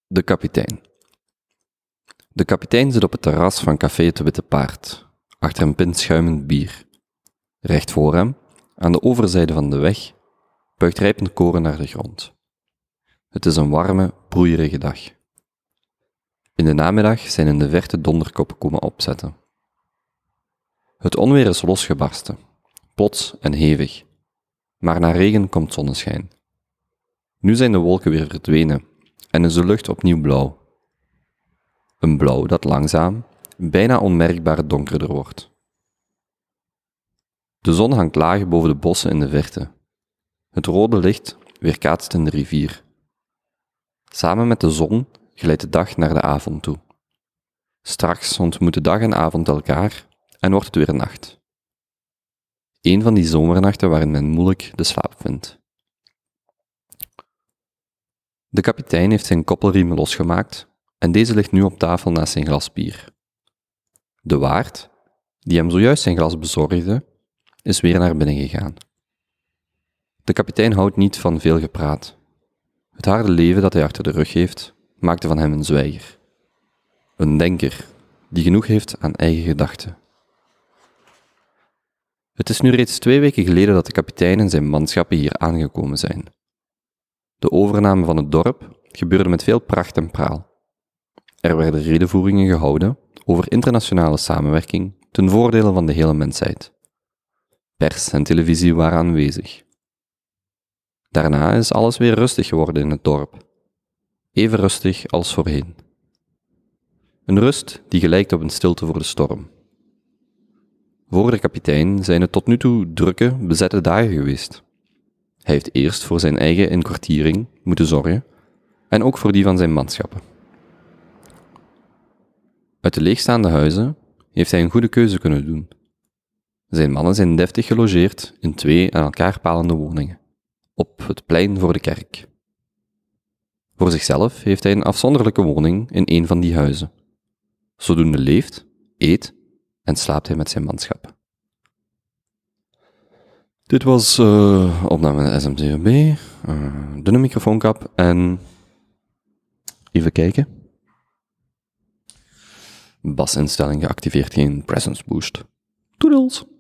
De kapitein. De kapitein zit op het terras van Café Het Witte Paard, achter een pint schuimend bier. Recht voor hem, aan de overzijde van de weg, buigt rijpend koren naar de grond. Het is een warme, broeierige dag. In de namiddag zijn in de verte donderkoppen komen opzetten. Het onweer is losgebarsten, plots en hevig, maar na regen komt zonneschijn. Nu zijn de wolken weer verdwenen en is de lucht opnieuw blauw. Een blauw dat langzaam, bijna onmerkbaar donkerder wordt. De zon hangt laag boven de bossen in de verte. Het rode licht weerkaatst in de rivier. Samen met de zon glijdt de dag naar de avond toe. Straks ontmoeten dag en avond elkaar en wordt het weer nacht. Een van die zomernachten waarin men moeilijk de slaap vindt. De kapitein heeft zijn koppelriem losgemaakt en deze ligt nu op tafel naast zijn glas bier. De waard, die hem zojuist zijn glas bezorgde, is weer naar binnen gegaan. De kapitein houdt niet van veel gepraat. Het harde leven dat hij achter de rug heeft, maakte van hem een zwijger. Een denker, die genoeg heeft aan eigen gedachten. Het is nu reeds 2 weken geleden dat de kapitein en zijn manschappen hier aangekomen zijn. De overname van het dorp gebeurde met veel pracht en praal. Er werden redevoeringen gehouden over internationale samenwerking ten voordele van de hele mensheid. Pers en televisie waren aanwezig. Daarna is alles weer rustig geworden in het dorp. Even rustig als voorheen. Een rust die gelijkt op een stilte voor de storm. Voor de kapitein zijn het tot nu toe drukke, bezette dagen geweest. Hij heeft eerst voor zijn eigen inkwartiering moeten zorgen en ook voor die van zijn manschappen. Uit de leegstaande huizen heeft hij een goede keuze kunnen doen. Zijn mannen zijn deftig gelogeerd in 2 aan elkaar palende woningen, op het plein voor de kerk. Voor zichzelf heeft hij een afzonderlijke woning in een van die huizen. Zodoende leeft, eet en slaapt hij met zijn manschappen. Dit was opname SMCB, dunne microfoonkap en even kijken. Basinstelling geactiveerd, geen presence boost. Toedels!